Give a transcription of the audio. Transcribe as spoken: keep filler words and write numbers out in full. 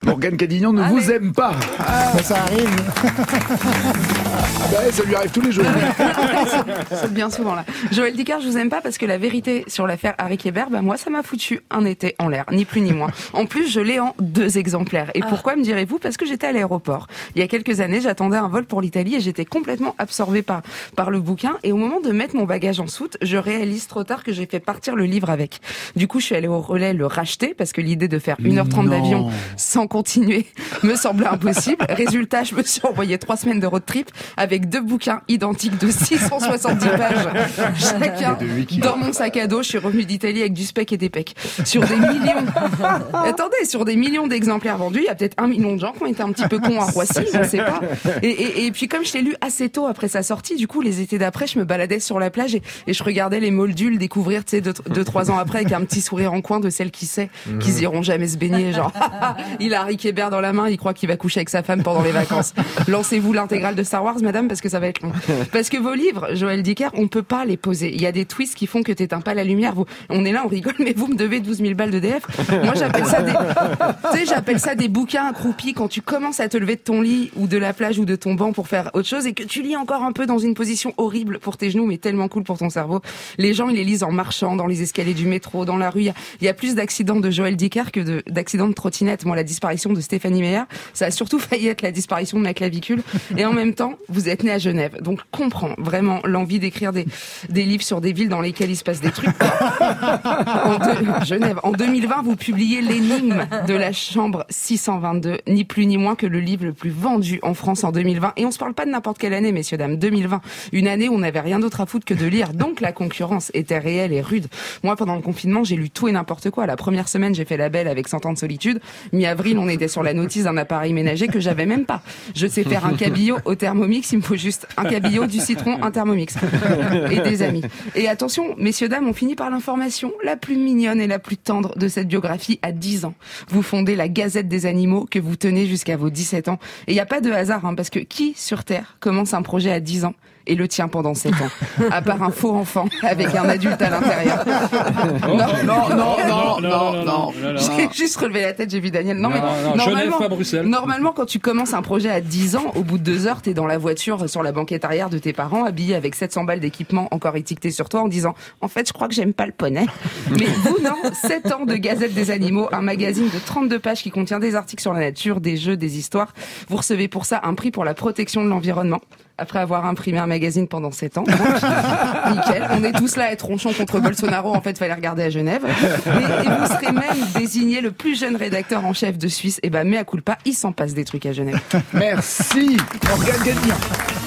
Morgane Cadignan ne Allez. vous aime pas. Ah, ça arrive. Bah, ça lui arrive tous les jours. C'est bien souvent là. Joël Dicker, je vous aime pas parce que la vérité sur l'affaire Harry Kéber, bah moi ça m'a foutu un été en l'air, ni plus ni moins. En plus, je l'ai en deux exemplaires. Et pourquoi me direz-vous ? Parce que j'étais à l'aéroport. Il y a quelques années, j'attendais un vol pour l'Italie et j'étais complètement absorbée par par le bouquin. Et au moment de mettre mon bagage en soute, je réalise trop tard que j'ai fait partir le livre avec. Du coup, je suis allée au relais le racheter parce que l'idée de faire une heure trente Non. d'avion sans continuer me semblait impossible. Résultat, je me suis envoyé trois semaines de road trip avec deux bouquins identiques de six cent soixante-dix pages chacun Et de huit kilos. dans mon sac à dos. Je suis revenue d'Italie avec du speck et des pecs. Sur des millions, attendez, sur des millions d'exemplaires vendus, il y a peut-être un million de gens qui ont été un petit peu cons à Roissy, je ne sais pas. Et, et, et puis comme je l'ai lu assez tôt après sa sortie, du coup les étés d'après, je me baladais sur la plage et, et je regardais les moldules découvrir, tu sais, deux, deux, trois ans après, avec un petit sourire en coin de celles qui sait, qu'ils iront jamais se baigner, genre, il a Harry Kéber dans la main, il croit qu'il va coucher avec sa femme pendant les vacances. Lancez-vous l'intégrale de Star Wars, madame, parce que ça va être long. Parce que vos livres, Joël Dicker, on peut pas les poser. Il y a des twists qui font que t'éteins pas la lumière. Vous, on est là, on rigole, mais vous me devez douze mille balles de D F. Moi, j'appelle ça des, tu sais, j'appelle ça des bouquins accroupis quand tu commences à te lever de ton lit ou de la plage ou de ton banc pour faire autre chose et que tu lis encore un peu dans une position horrible pour tes genoux, mais tellement cool pour ton cerveau. Les gens, ils les lisent en marchant, dans les escaliers du métro, dans la rue. Il y a, il y a plus d'accidents de Joël Dicker que de, d'accidents de trottinette. Moi, la disparition de Stéphanie Meyer, ça a surtout failli être la disparition de ma clavicule. Et en même temps, vous êtes né à Genève. Donc, comprends vraiment l'envie d'écrire des, des livres sur des villes dans lesquelles il se passe des trucs. En deux, Genève. En deux mille vingt, vous publiez L'énigme de la chambre six cent vingt-deux, ni plus ni moins que le livre le plus vendu en France en deux mille vingt. Et on se parle pas de n'importe quelle année, messieurs, dames. deux mille vingt. Une année où on n'avait rien d'autre à foutre que de lire. Donc, la concurrence était réelle et rude. Moi, pendant le confinement, j'ai lu tout et n'importe quoi. La première semaine, j'ai fait la belle avec Cent ans de solitude. Mi-avril, on était sur la notice d'un appareil ménager que j'avais même pas. Je sais faire un cabillaud au Thermomix, il me faut juste un cabillaud, du citron, un Thermomix. Et des amis. Et attention, messieurs, dames, on finit par l'information la plus mignonne et la plus tendre de cette biographie à dix ans. Vous fondez la Gazette des animaux que vous tenez jusqu'à vos dix-sept ans. Et il n'y a pas de hasard, hein, parce que qui, sur Terre, commence un projet à dix ans et le tient pendant sept ans, à part un faux enfant avec un adulte à l'intérieur. Non, non, non, non, non, non. J'ai juste relevé la tête, j'ai vu Daniel. Non, Non, mais non, normalement, Genève, pas Bruxelles. normalement, quand tu commences un projet à dix ans, au bout de deux heures, t'es dans la voiture sur la banquette arrière de tes parents, habillé avec sept cents balles d'équipement encore étiqueté sur toi, en disant « En fait, je crois que j'aime pas le poney. » Mais vous, non, sept ans de Gazette des animaux, un magazine de trente-deux pages qui contient des articles sur la nature, des jeux, des histoires. Vous recevez pour ça un prix pour la protection de l'environnement. Après avoir imprimé un magazine pendant sept ans. Donc, nickel. On est tous là à être ronchons contre Bolsonaro. En fait, fallait regarder à Genève. Et, et vous serez même désigné le plus jeune rédacteur en chef de Suisse. Et ben, mea culpa, il s'en passe des trucs à Genève. Merci, Morgane Cadignan.